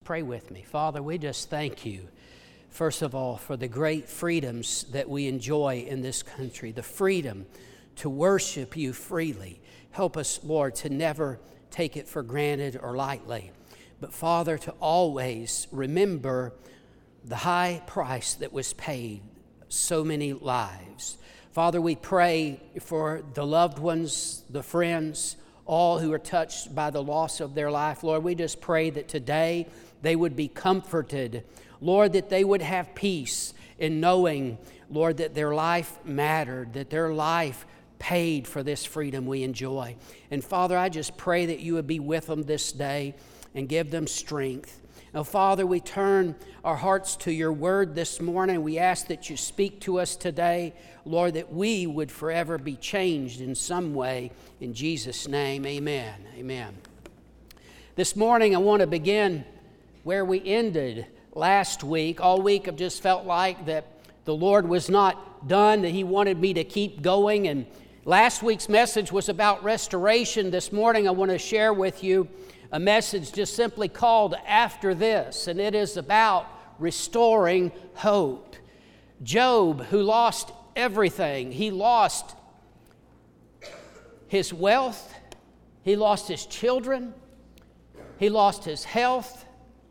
Pray with me. Father, we just thank you, first of all, for the great freedoms that we enjoy in this country, the freedom to worship you freely. Help us, Lord, to never take it for granted or lightly. But Father, to always remember the high price that was paid, so many lives. Father, we pray for the loved ones, the friends, all who are touched by the loss of their life. Lord, we just pray that today they would be comforted. Lord, that they would have peace in knowing, Lord, that their life mattered, that their life paid for this freedom we enjoy. And Father, I just pray that you would be with them this day and give them strength. Now, Father, we turn our hearts to your word this morning. We ask that you speak to us today, Lord, that we would forever be changed in some way. In Jesus' name, amen. Amen. This morning, I want to begin where we ended last week. All week, I've just felt like that the Lord was not done, that he wanted me to keep going. And last week's message was about restoration. This morning, I want to share with you a message just simply called After This, and it is about restoring hope. Job, who lost everything, he lost his wealth, he lost his children, he lost his health,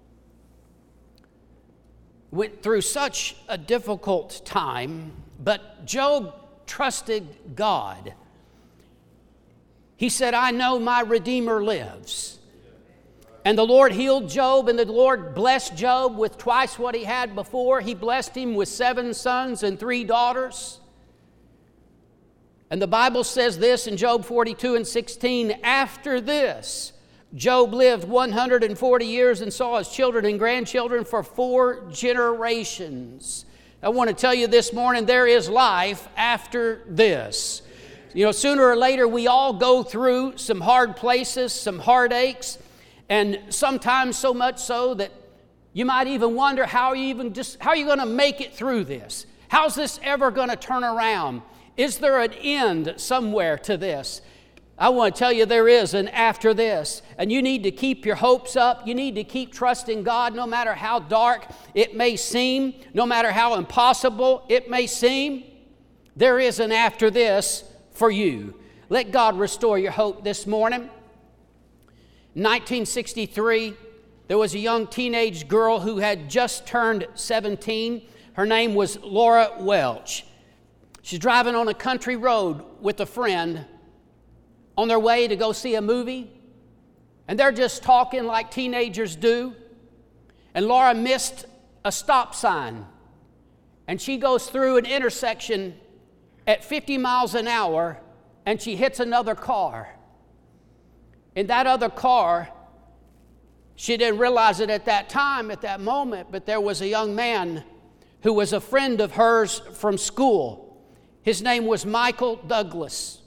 went through such a difficult time, but Job trusted God. He said, I know my Redeemer lives. And the Lord healed Job, and the Lord blessed Job with twice what he had before. He blessed him with 7 sons and 3 daughters. And the Bible says this in Job 42:16, after this, Job lived 140 years and saw his children and grandchildren for 4 generations. I want to tell you this morning, there is life after this. You know, sooner or later, we all go through some hard places, some heartaches, and sometimes so much so that you might even wonder how are you going to make it through this? How's this ever going to turn around? Is there an end somewhere to this? I want to tell you there is an after this, and you need to keep your hopes up. You need to keep trusting God no matter how dark it may seem, no matter how impossible it may seem. There is an after this for you. Let God restore your hope this morning. In 1963, there was a young teenage girl who had just turned 17. Her name was Laura Welch. She's driving on a country road with a friend on their way to go see a movie, and they're just talking like teenagers do. And Laura missed a stop sign, and she goes through an intersection at 50 miles an hour, and she hits another car. In that other car, she didn't realize it at that time, at that moment, but there was a young man who was a friend of hers from school. His name was Michael Douglas.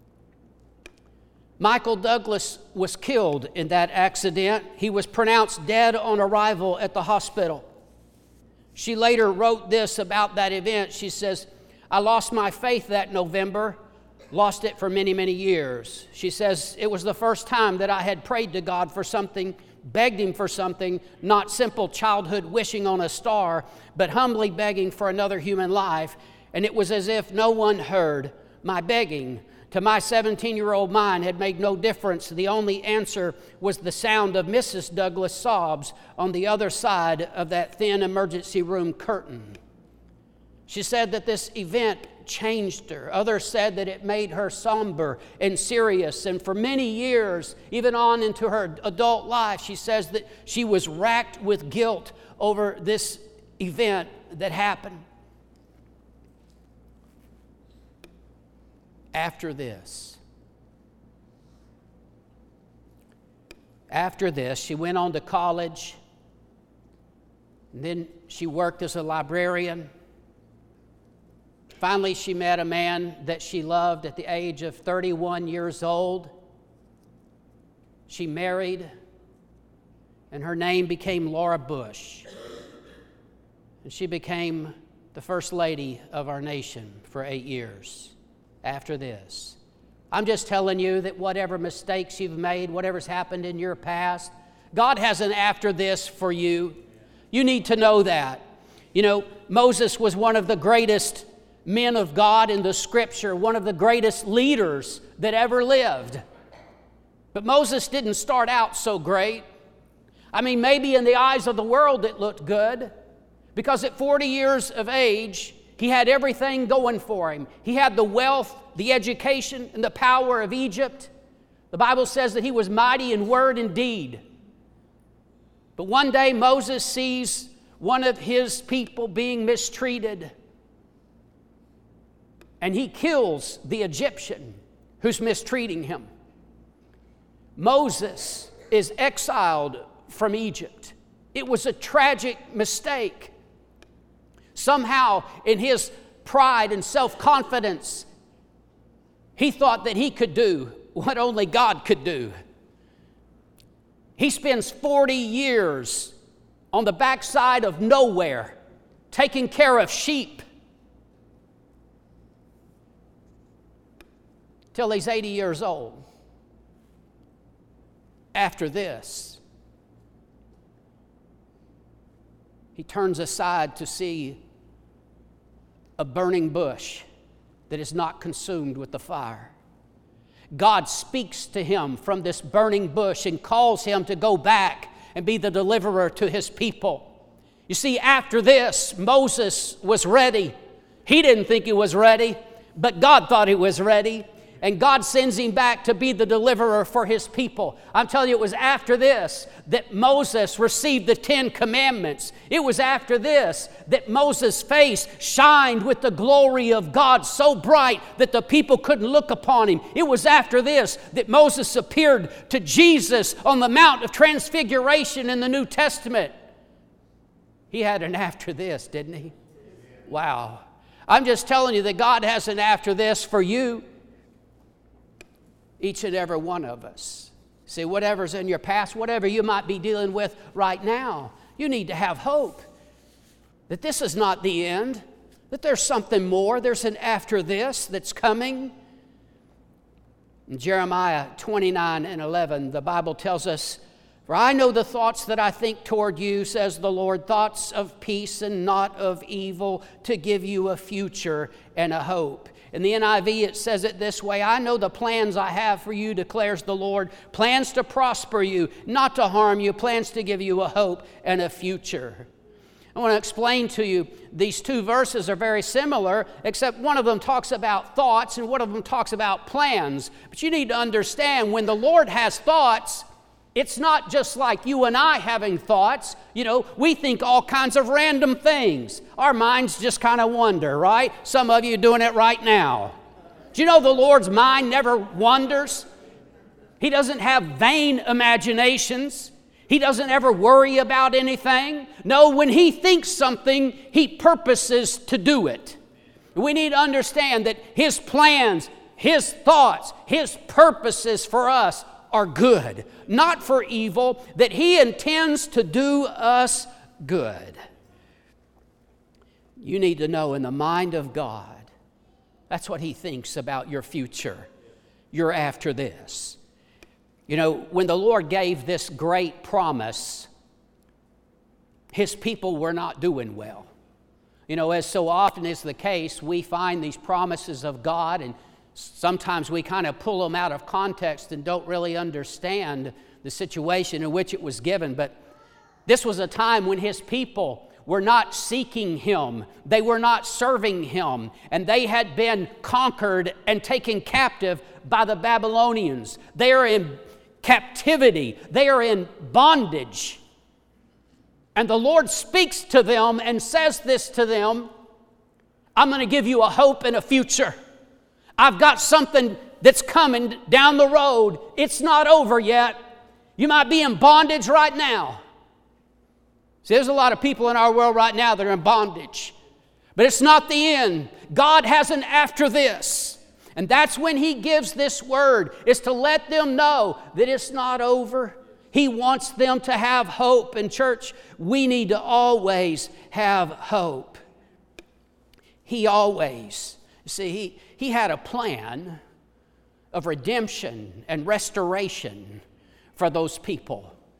Michael Douglas was killed in that accident. He was pronounced dead on arrival at the hospital. She later wrote this about that event. She says, I lost my faith that November. Lost it for many, many years. She says, it was the first time that I had prayed to God for something, begged him for something, not simple childhood wishing on a star, but humbly begging for another human life. And it was as if no one heard. My begging to my 17-year-old mind had made no difference. The only answer was the sound of Mrs. Douglas' sobs on the other side of that thin emergency room curtain. She said that this event changed her. Others said that it made her somber and serious. And for many years, even on into her adult life, she says that she was racked with guilt over this event that happened. After this, she went on to college. And then she worked as a librarian. Finally, she met a man that she loved at the age of 31 years old. She married, and her name became Laura Bush. And she became the First Lady of our nation for 8 years after this. I'm just telling you that whatever mistakes you've made, whatever's happened in your past, God has an after this for you. You need to know that. You know, Moses was one of the greatest men of God in the Scripture, one of the greatest leaders that ever lived. But Moses didn't start out so great. I mean, maybe in the eyes of the world it looked good, because at 40 years of age, he had everything going for him. He had the wealth, the education, and the power of Egypt. The Bible says that he was mighty in word and deed. But one day Moses sees one of his people being mistreated, and he kills the Egyptian who's mistreating him. Moses is exiled from Egypt. It was a tragic mistake. Somehow, in his pride and self-confidence, he thought that he could do what only God could do. He spends 40 years on the backside of nowhere, taking care of sheep, till he's 80 years old. After this, he turns aside to see a burning bush that is not consumed with the fire. God speaks to him from this burning bush and calls him to go back and be the deliverer to his people. You see, after this, Moses was ready. He didn't think he was ready, but God thought he was ready. And God sends him back to be the deliverer for his people. I'm telling you, it was after this that Moses received the 10 Commandments. It was after this that Moses' face shined with the glory of God so bright that the people couldn't look upon him. It was after this that Moses appeared to Jesus on the Mount of Transfiguration in the New Testament. He had an after this, didn't he? Wow. I'm just telling you that God has an after this for you. Each and every one of us. See, whatever's in your past, whatever you might be dealing with right now, you need to have hope that this is not the end, that there's something more, there's an after this that's coming. In Jeremiah 29:11, the Bible tells us, "For I know the thoughts that I think toward you, says the Lord, thoughts of peace and not of evil, to give you a future and a hope." In the NIV, it says it this way, "I know the plans I have for you, declares the Lord, plans to prosper you, not to harm you, plans to give you a hope and a future." I want to explain to you, these two verses are very similar, except one of them talks about thoughts and one of them talks about plans. But you need to understand, when the Lord has thoughts, it's not just like you and I having thoughts. You know, we think all kinds of random things. Our minds just kind of wander, right? Some of you are doing it right now. Do you know the Lord's mind never wanders? He doesn't have vain imaginations. He doesn't ever worry about anything. No, when He thinks something, He purposes to do it. We need to understand that His plans, His thoughts, His purposes for us are good, not for evil, that He intends to do us good. You need to know, in the mind of God, that's what He thinks about your future, your after this. You know, when the Lord gave this great promise, His people were not doing well. You know, as so often is the case, we find these promises of God, and sometimes we kind of pull them out of context and don't really understand the situation in which it was given. But this was a time when His people were not seeking Him. They were not serving Him. And they had been conquered and taken captive by the Babylonians. They are in captivity. They are in bondage. And the Lord speaks to them and says this to them, "I'm going to give you a hope and a future. I've got something that's coming down the road. It's not over yet. You might be in bondage right now." See, there's a lot of people in our world right now that are in bondage. But it's not the end. God has an after this. And that's when He gives this word, is to let them know that it's not over. He wants them to have hope. And church, we need to always have hope. He always, see, He had a plan of redemption and restoration for those people.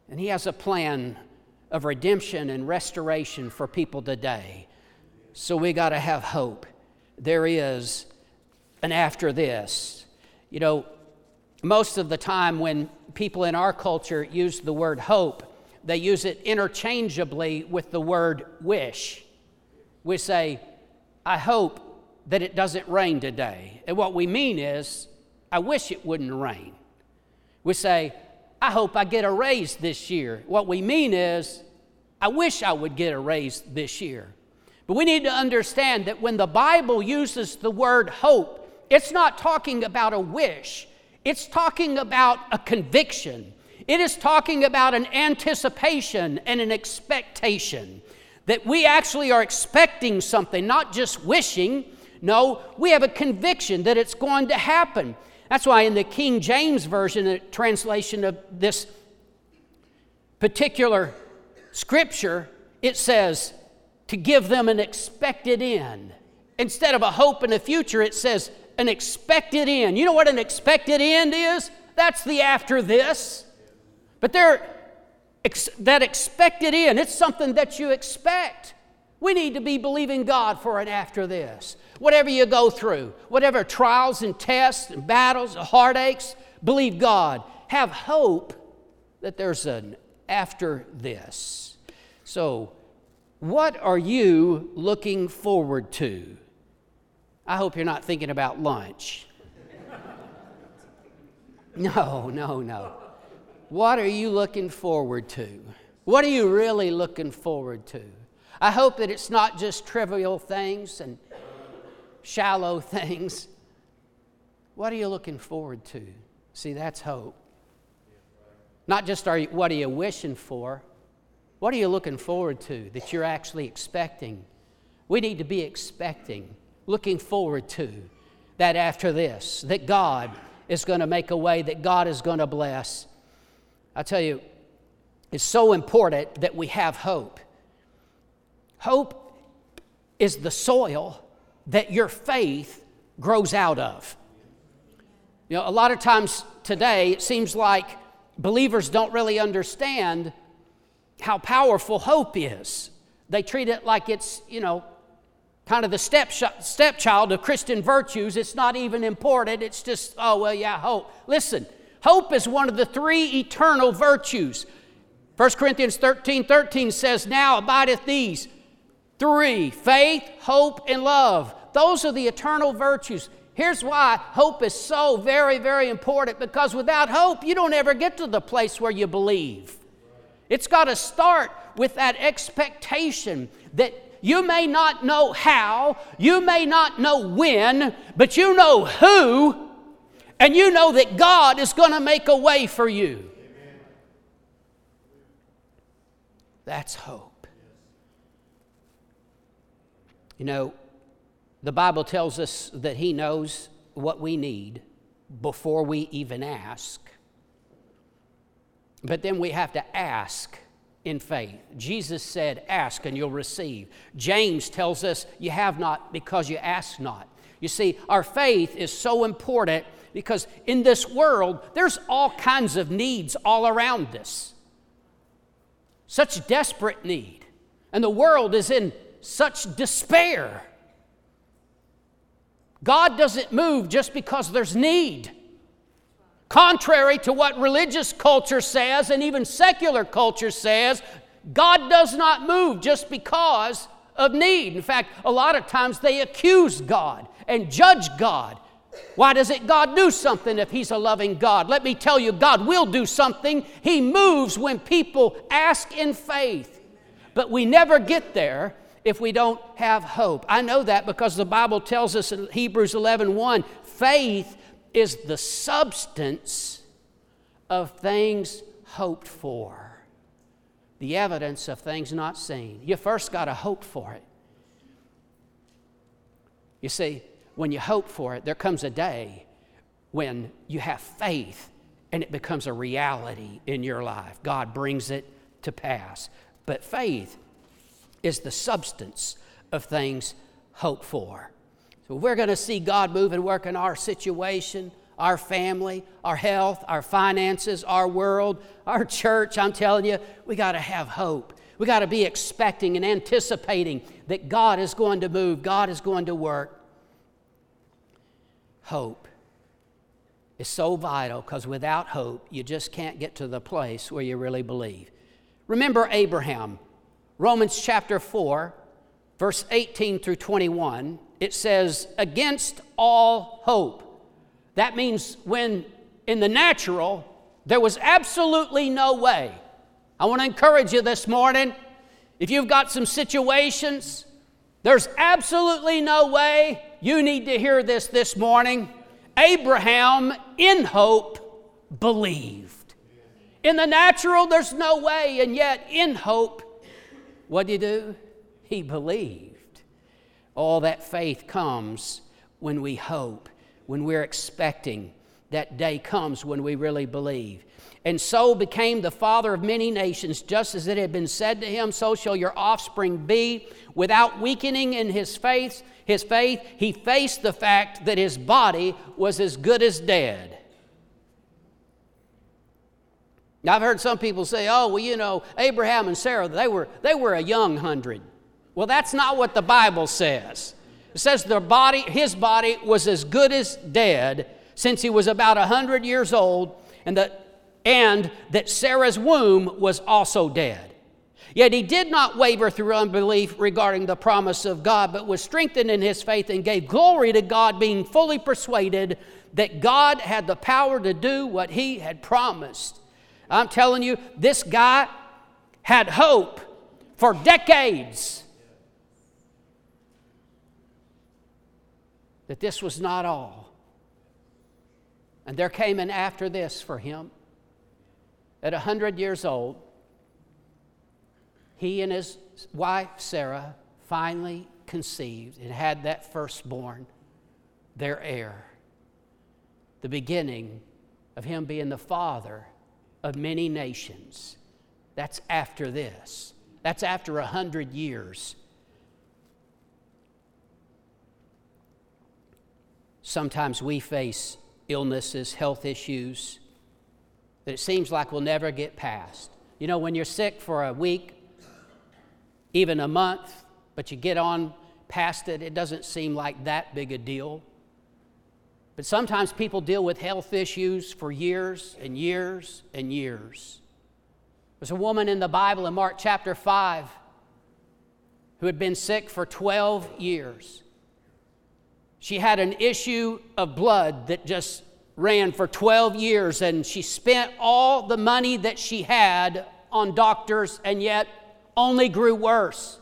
And He has a plan of redemption and restoration for people today. So we got to have hope. There is an after this. You know, most of the time when people in our culture use the word hope, they use it interchangeably with the word wish. We say, I hope that it doesn't rain today. And what we mean is, I wish it wouldn't rain. We say, I hope I get a raise this year. What we mean is, I wish I would get a raise this year. But we need to understand that when the Bible uses the word hope, it's not talking about a wish. It's talking about a conviction. It is talking about an anticipation and an expectation. That we actually are expecting something, not just wishing. No, we have a conviction that it's going to happen. That's why in the King James Version, the translation of this particular scripture, it says to give them an expected end. Instead of a hope in the future, it says an expected end. You know what an expected end is? That's the after this. But that expected end, it's something that you expect. We need to be believing God for an after this. Whatever you go through, whatever trials and tests and battles and heartaches, believe God. Have hope that there's an after this. So, what are you looking forward to? I hope you're not thinking about lunch. No. What are you looking forward to? What are you really looking forward to? I hope that it's not just trivial things and shallow things. What are you looking forward to? See, that's hope. Not just what are you wishing for? What are you looking forward to that you're actually expecting? We need to be expecting, looking forward to that after this, that God is going to make a way, that God is going to bless. I tell you, it's so important that we have hope. Hope is the soil that your faith grows out of. You know, a lot of times today, it seems like believers don't really understand how powerful hope is. They treat it like it's, kind of the stepchild of Christian virtues. It's not even important. It's just, hope. Listen, hope is one of the three eternal virtues. 1 Corinthians 13:13 says, now abideth these three, faith, hope, and love. Those are the eternal virtues. Here's why hope is so very, very important, because without hope, you don't ever get to the place where you believe. It's got to start with that expectation that you may not know how, you may not know when, but you know who, and you know that God is going to make a way for you. Amen. That's hope. You know, the Bible tells us that He knows what we need before we even ask. But then we have to ask in faith. Jesus said, ask and you'll receive. James tells us you have not because you ask not. You see, our faith is so important because in this world, there's all kinds of needs all around us. Such desperate need. And the world is in such despair. God doesn't move just because there's need. Contrary to what religious culture says and even secular culture says, God does not move just because of need. In fact, a lot of times they accuse God and judge God. Why doesn't God do something if He's a loving God? Let me tell you, God will do something. He moves when people ask in faith. But we never get there if we don't have hope. I know that because the Bible tells us in Hebrews 11:1, faith is the substance of things hoped for, the evidence of things not seen. You first got to hope for it. You see, when you hope for it, there comes a day when you have faith and it becomes a reality in your life. God brings it to pass. But faith is the substance of things hoped for. So we're going to see God move and work in our situation. our family, our health, our finances, our world, our church. I'm telling you, we got to have hope. We got to be expecting and anticipating that God is going to move, God is going to work. Hope is so vital, because without hope, you just can't get to the place where you really believe. Remember Abraham. Romans chapter 4, verse 18 through 21, it says, against all hope. That means when in the natural, there was absolutely no way. I want to encourage you this morning, if you've got some situations, there's absolutely no way. You need to hear this morning. Abraham, in hope, believed. In the natural, there's no way, and yet in hope, what did he do? He believed. All that faith comes when we hope, when we're expecting. That day comes when we really believe. And so became the father of many nations, just as it had been said to him, so shall your offspring be. Without weakening in his faith, he faced the fact that his body was as good as dead. Now, I've heard some people say, oh, well, you know, Abraham and Sarah, they were a young 100. Well, that's not what the Bible says. It says his body was as good as dead since he was about 100 years old, and that Sarah's womb was also dead. Yet he did not waver through unbelief regarding the promise of God, but was strengthened in his faith and gave glory to God, being fully persuaded that God had the power to do what he had promised. I'm telling you, this guy had hope for decades that this was not all. And there came an after this for him. At 100 years old, he and his wife, Sarah, finally conceived and had that firstborn, their heir. The beginning of him being the father of many nations. That's after this. That's after 100 years. Sometimes we face illnesses, health issues that it seems like we'll never get past. You know, when you're sick for a week, even a month, but you get on past it, it doesn't seem like that big a deal. But sometimes people deal with health issues for years and years and years. There's a woman in the Bible in Mark chapter 5 who had been sick for 12 years. She had an issue of blood that just ran for 12 years, and she spent all the money that she had on doctors, and yet only grew worse.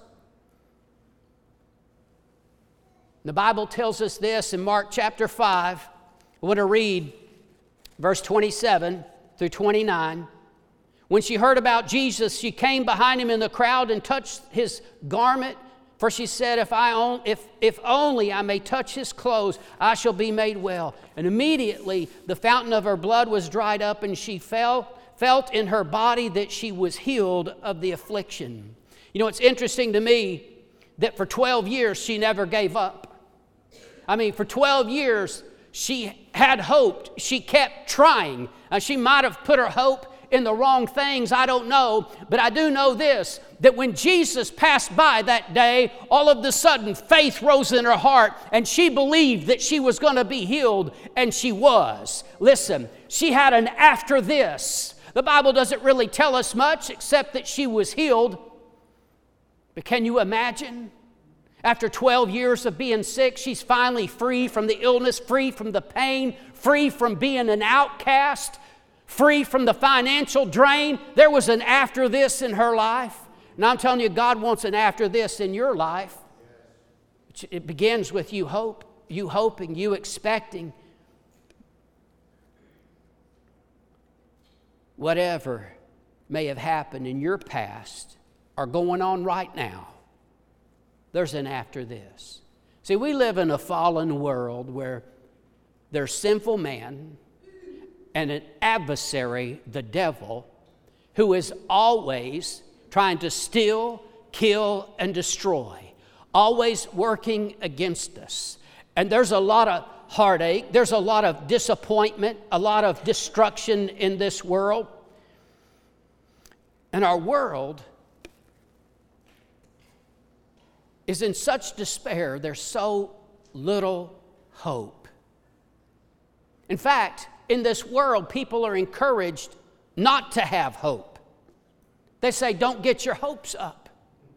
The Bible tells us this in Mark chapter 5. I want to read verse 27 through 29. When she heard about Jesus, she came behind him in the crowd and touched his garment. For she said, if only I may touch his clothes, I shall be made well. And immediately the fountain of her blood was dried up, and she felt in her body that she was healed of the affliction. You know, it's interesting to me that for 12 years she never gave up. I mean, for 12 years she had hope. She kept trying. She might have put her hope in the wrong things, I don't know, but I do know this, that when Jesus passed by that day, all of a sudden faith rose in her heart, and she believed that she was going to be healed, and she was. Listen, she had an after this. The Bible doesn't really tell us much except that she was healed. But can you imagine? After 12 years of being sick, she's finally free from the illness, free from the pain, free from being an outcast, free from the financial drain. There was an after this in her life. And I'm telling you, God wants an after this in your life. It begins with you hoping, you expecting. Whatever may have happened in your past or going on right now, there's an after this. See, we live in a fallen world where there's sinful man and an adversary, the devil, who is always trying to steal, kill, and destroy, always working against us. And there's a lot heartache. There's a lot of disappointment, a lot of destruction in this world. And our world is in such despair, there's so little hope. In fact, in this world, people are encouraged not to have hope. They say, don't get your hopes up.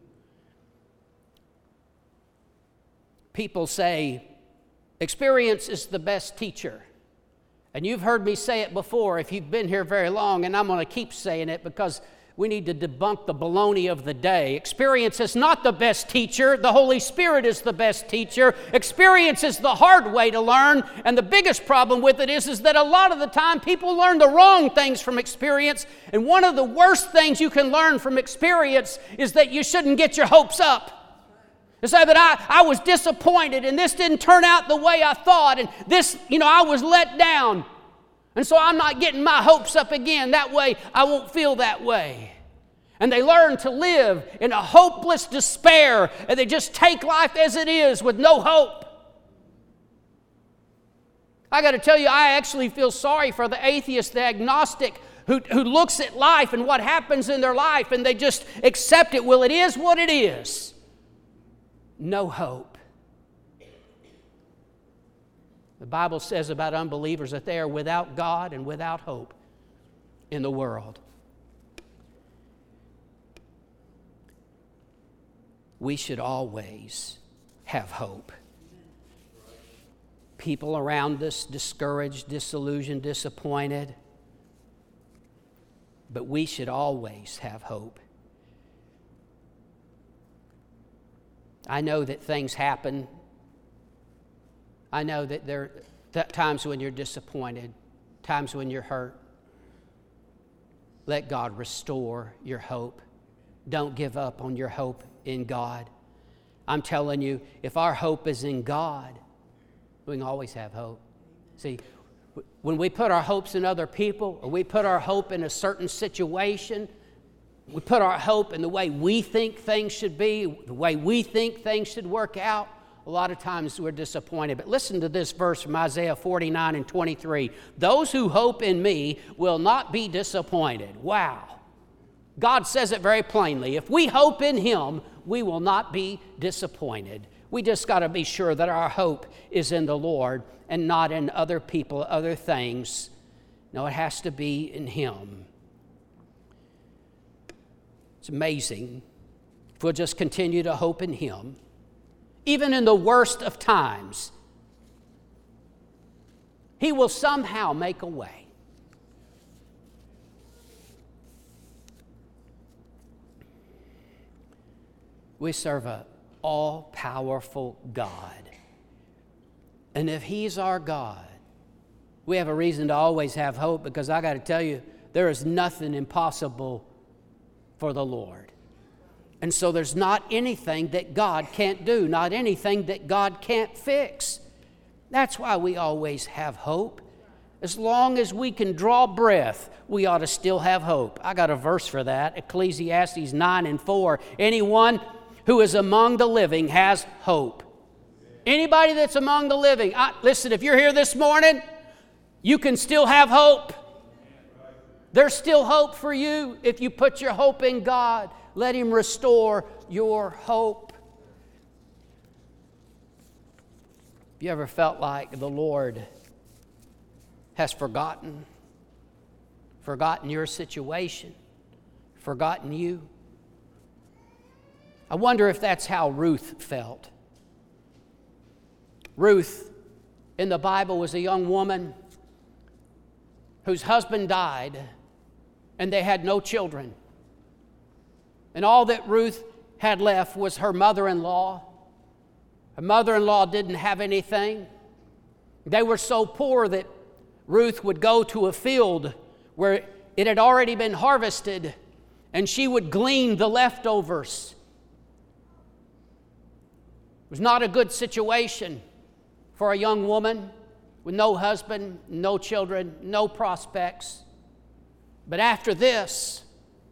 People say, experience is the best teacher. And you've heard me say it before if you've been here very long, and I'm going to keep saying it because we need to debunk the baloney of the day. Experience is not the best teacher. The Holy Spirit is the best teacher. Experience is the hard way to learn, and the biggest problem with it is that a lot of the time people learn the wrong things from experience, and one of the worst things you can learn from experience is that you shouldn't get your hopes up. To say that I was disappointed and this didn't turn out the way I thought, and this, I was let down. And so I'm not getting my hopes up again. That way I won't feel that way. And they learn to live in a hopeless despair, and they just take life as it is with no hope. I got to tell you, I actually feel sorry for the atheist, the agnostic, who looks at life and what happens in their life, and they just accept it. Well, it is what it is. No hope. The Bible says about unbelievers that they are without God and without hope in the world. We should always have hope. People around us discouraged, disillusioned, disappointed. But we should always have hope. I know that things happen. I know that there are times when you're disappointed, times when you're hurt. Let God restore your hope. Don't give up on your hope in God. I'm telling you, if our hope is in God, we can always have hope. See, when we put our hopes in other people, or we put our hope in a certain situation, we put our hope in the way we think things should be, the way we think things should work out, a lot of times we're disappointed. But listen to this verse from Isaiah 49 and 23. Those who hope in me will not be disappointed. Wow. God says it very plainly. If we hope in Him, we will not be disappointed. We just got to be sure that our hope is in the Lord and not in other people, other things. No, it has to be in Him. It's amazing if we'll just continue to hope in Him. Even in the worst of times, He will somehow make a way. We serve an all-powerful God. And if He's our God, we have a reason to always have hope, because I got to tell you, there is nothing impossible for the Lord. And so there's not anything that God can't do, not anything that God can't fix. That's why we always have hope. As long as we can draw breath, we ought to still have hope. I got a verse for that, Ecclesiastes 9 and 4. Anyone who is among the living has hope. Anybody that's among the living, listen, if you're here this morning, you can still have hope. There's still hope for you if you put your hope in God. Let Him restore your hope. Have you ever felt like the Lord has forgotten your situation, forgotten you? I wonder if that's how Ruth felt. Ruth, in the Bible, was a young woman whose husband died, and they had no children. And all that Ruth had left was her mother-in-law. Her mother-in-law didn't have anything. They were so poor that Ruth would go to a field where it had already been harvested, and she would glean the leftovers. It was not a good situation for a young woman with no husband, no children, no prospects. But after this,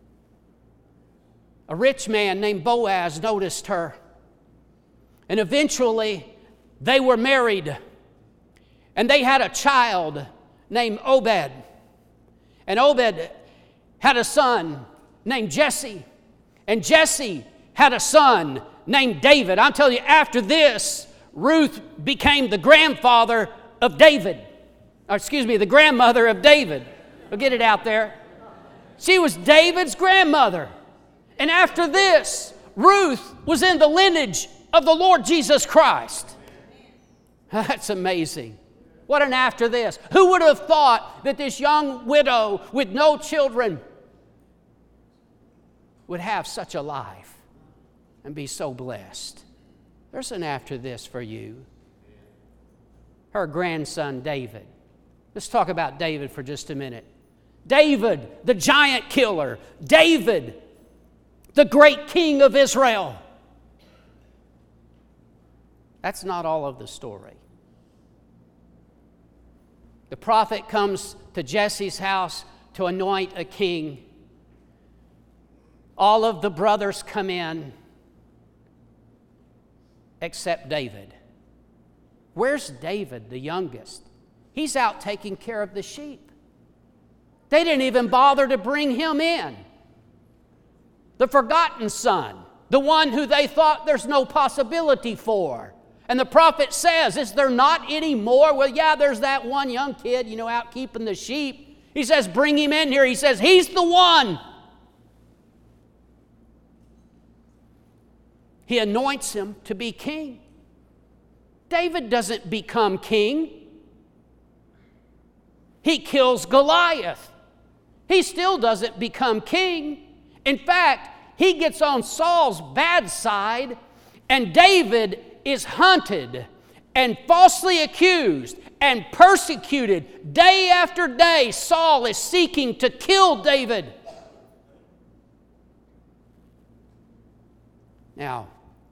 a rich man named Boaz noticed her. And eventually, they were married. And they had a child named Obed. And Obed had a son named Jesse. And Jesse had a son named David. I'm telling you, after this, Ruth became the grandfather of David. The grandmother of David. We'll get it out there. She was David's grandmother. And after this, Ruth was in the lineage of the Lord Jesus Christ. That's amazing. What an after this. Who would have thought that this young widow with no children would have such a life and be so blessed? There's an after this for you. Her grandson, David. Let's talk about David for just a minute. David, the giant killer. David, the great king of Israel. That's not all of the story. The prophet comes to Jesse's house to anoint a king. All of the brothers come in except David. Where's David, the youngest? He's out taking care of the sheep. They didn't even bother to bring him in. The forgotten son, the one who they thought there's no possibility for. And the prophet says, is there not any more? Well, yeah, there's that one young kid, out keeping the sheep. He says, bring him in here. He says, he's the one. He anoints him to be king. David doesn't become king. He kills Goliath. He still doesn't become king. In fact, he gets on Saul's bad side, and David is hunted and falsely accused and persecuted. Day after day, Saul is seeking to kill David. Now,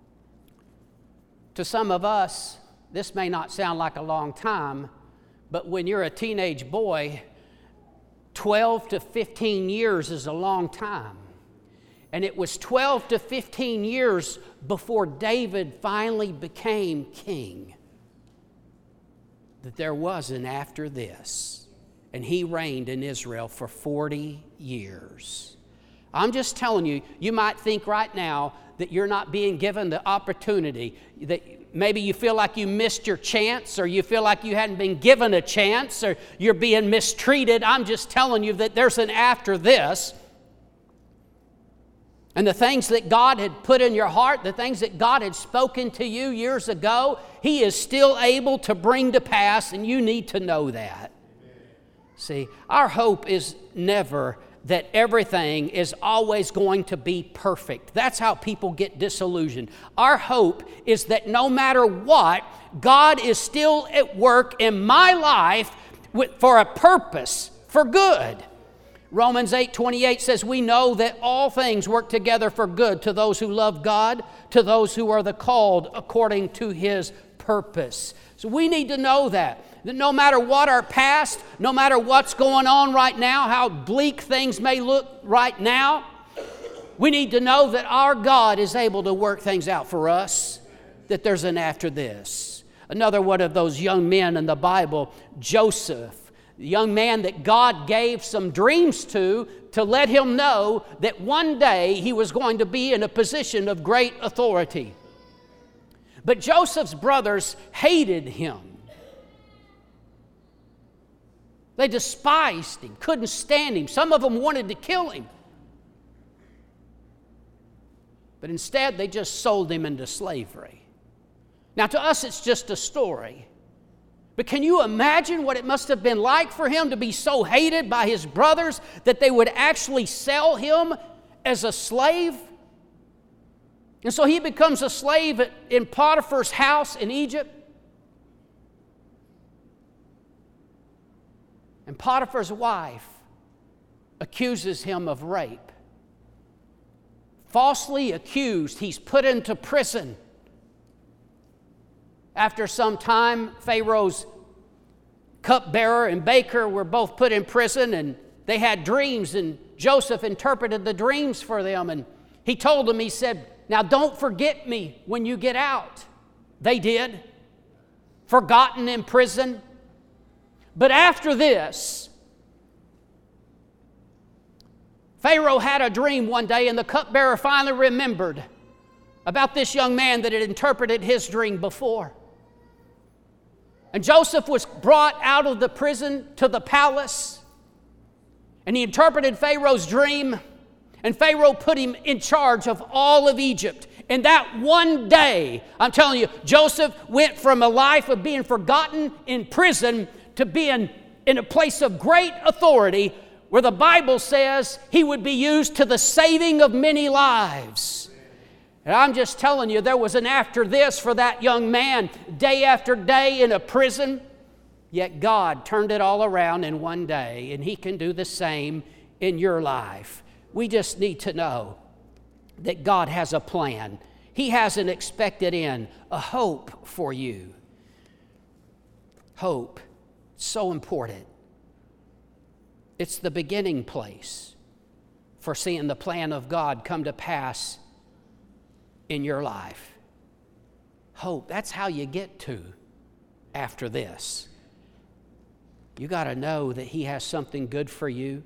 to some of us, this may not sound like a long time, but when you're a teenage boy, 12 to 15 years is a long time. And it was 12 to 15 years before David finally became king that there was an after this. And he reigned in Israel for 40 years. I'm just telling you, you might think right now that you're not being given the opportunity, that maybe you feel like you missed your chance, or you feel like you hadn't been given a chance, or you're being mistreated. I'm just telling you that there's an after this. And the things that God had put in your heart, the things that God had spoken to you years ago, He is still able to bring to pass, and you need to know that. See, our hope is never that everything is always going to be perfect. That's how people get disillusioned. Our hope is that no matter what, God is still at work in my life for a purpose, for good. Romans 8:28 says, we know that all things work together for good to those who love God, to those who are the called according to His purpose. So we need to know that no matter what our past, no matter what's going on right now, how bleak things may look right now, we need to know that our God is able to work things out for us, that there's an after this. Another one of those young men in the Bible, Joseph, the young man that God gave some dreams to let him know that one day he was going to be in a position of great authority. But Joseph's brothers hated him. They despised him, couldn't stand him. Some of them wanted to kill him. But instead, they just sold him into slavery. Now, to us, it's just a story. But can you imagine what it must have been like for him to be so hated by his brothers that they would actually sell him as a slave? And so he becomes a slave in Potiphar's house in Egypt. And Potiphar's wife accuses him of rape. Falsely accused, he's put into prison. After some time, Pharaoh's cupbearer and baker were both put in prison, and they had dreams, and Joseph interpreted the dreams for them. And he told them, he said, now don't forget me when you get out. They did. Forgotten in prison, But after this, Pharaoh had a dream one day, and the cupbearer finally remembered about this young man that had interpreted his dream before. And Joseph was brought out of the prison to the palace, and he interpreted Pharaoh's dream, and Pharaoh put him in charge of all of Egypt. And that one day, I'm telling you, Joseph went from a life of being forgotten in prison to being in a place of great authority, where the Bible says he would be used to the saving of many lives. And I'm just telling you, there was an after this for that young man, day after day in a prison. Yet God turned it all around in one day, and He can do the same in your life. We just need to know that God has a plan. He has an expected end, a hope for you. Hope, so important. It's the beginning place for seeing the plan of God come to pass in your life. Hope, that's how you get to after this. You got to know that He has something good for you.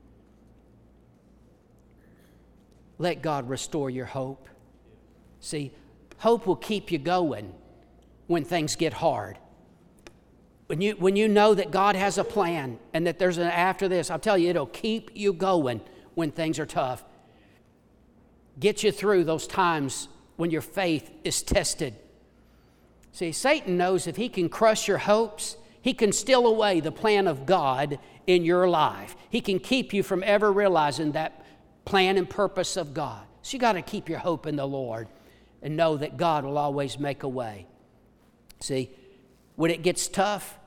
Let God restore your hope. See, hope will keep you going when things get hard. When you know that God has a plan and that there's an after this, I'll tell you, it'll keep you going when things are tough. Get you through those times when your faith is tested. See, Satan knows if he can crush your hopes, he can steal away the plan of God in your life. He can keep you from ever realizing that plan and purpose of God. So you got to keep your hope in the Lord and know that God will always make a way. See, when it gets tough,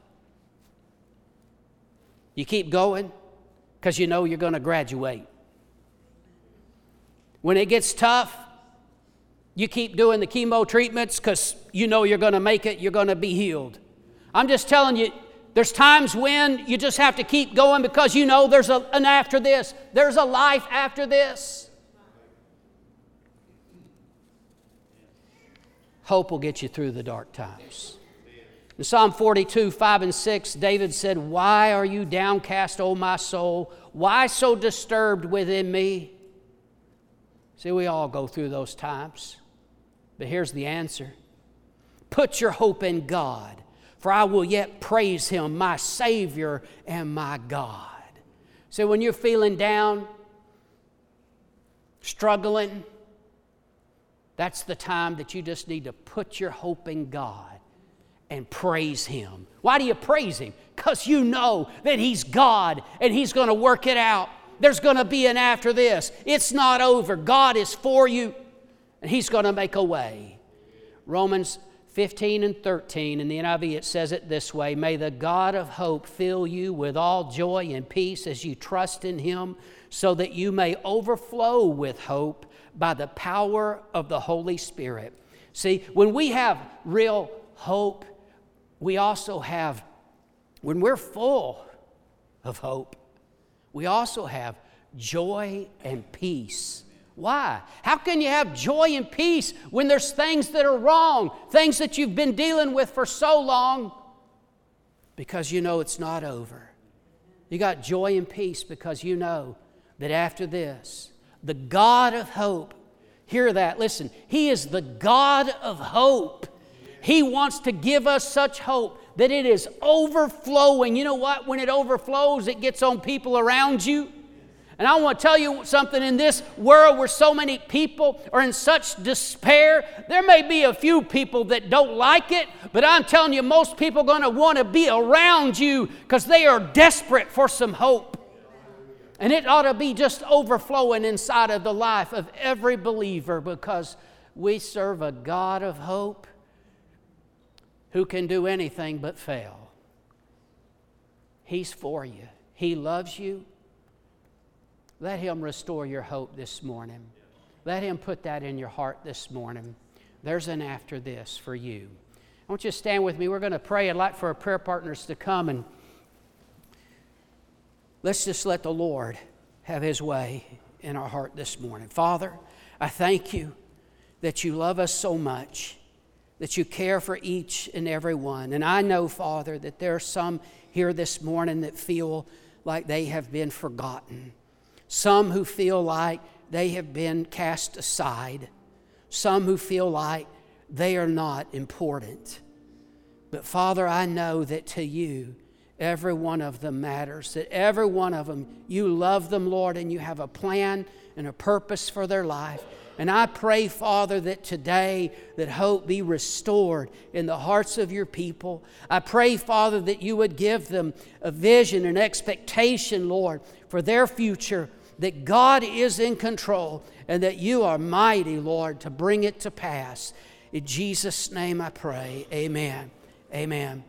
you keep going because you know you're going to graduate. When it gets tough, you keep doing the chemo treatments because you know you're going to make it, you're going to be healed. I'm just telling you, there's times when you just have to keep going because you know there's an after this. There's a life after this. Hope will get you through the dark times. In Psalm 42, 5 and 6, David said, "Why are you downcast, O my soul? Why so disturbed within me?" See, we all go through those times. But here's the answer. Put your hope in God, for I will yet praise Him, my Savior and my God. So when you're feeling down, struggling, that's the time that you just need to put your hope in God and praise Him. Why do you praise Him? Because you know that He's God and He's going to work it out. There's going to be an after this. It's not over. God is for you and He's going to make a way. Romans 15 and 13, in the NIV it says it this way: "May the God of hope fill you with all joy and peace as you trust in Him, so that you may overflow with hope by the power of the Holy Spirit." See, when we have real hope, we also have, when we're full of hope, we also have joy and peace. Why? How can you have joy and peace when there's things that are wrong, things that you've been dealing with for so long? Because you know it's not over. You got joy and peace because you know that after this, the God of hope, hear that, listen, He is the God of hope. He wants to give us such hope that it is overflowing. You know what? When it overflows, it gets on people around you. And I want to tell you something, in this world where so many people are in such despair, there may be a few people that don't like it, but I'm telling you, most people are going to want to be around you because they are desperate for some hope. And it ought to be just overflowing inside of the life of every believer, because we serve a God of hope who can do anything but fail. He's for you. He loves you. Let Him restore your hope this morning. Let Him put that in your heart this morning. There's an after this for you. I want you to stand with me. We're going to pray. I'd like for our prayer partners to come, and let's just let the Lord have His way in our heart this morning. Father, I thank You that You love us so much that you care for each and every one. And I know, Father, that there are some here this morning that feel like they have been forgotten. Some who feel like they have been cast aside. Some who feel like they are not important. But Father, I know that to you, every one of them matters, that every one of them, you love them, Lord, and you have a plan and a purpose for their life. And I pray, Father, that today that hope be restored in the hearts of your people. I pray, Father, that you would give them a vision and expectation, Lord, for their future, that God is in control and that you are mighty, Lord, to bring it to pass. In Jesus' name I pray, amen. Amen.